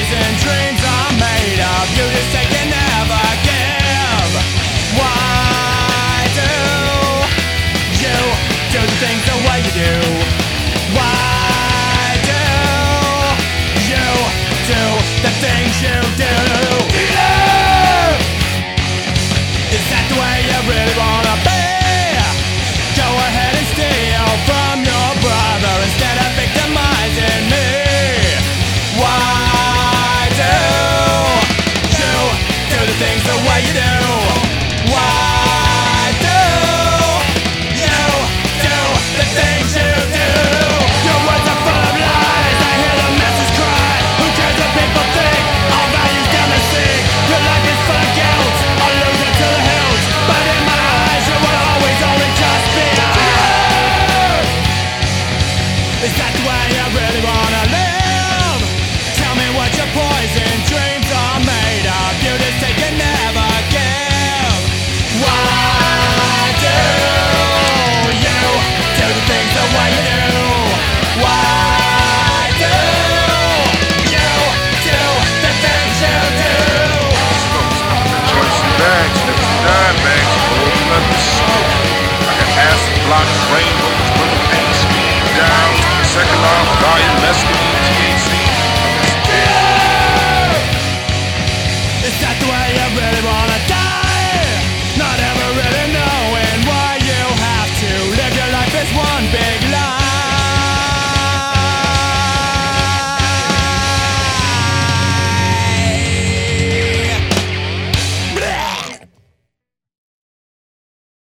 poison dreams are made of. You just take and never give. Why do you do the things the way you do? Why do you do the things you do? Is that the way you really wanna be? Go ahead and steal from your brother instead of victimizing me. Why do you do the things the way you do? Why do you do the things you do? Your words are full of lies, I hear the masses cry. Who cares what people think? All values down the sink. Your life is full of guilt, I'll lose it to the hills. But in my eyes you will always only just be alone. Is that the way you really wanna live? Tell me what your poison dreams are made of. You just take and never give. Why do you do the things the way you do? Why do you do the things you do? Choice bags, 59 bags, rolling up the smoke. Like an acid block, rainbows, when the pain speed down. Second off, volume, mess with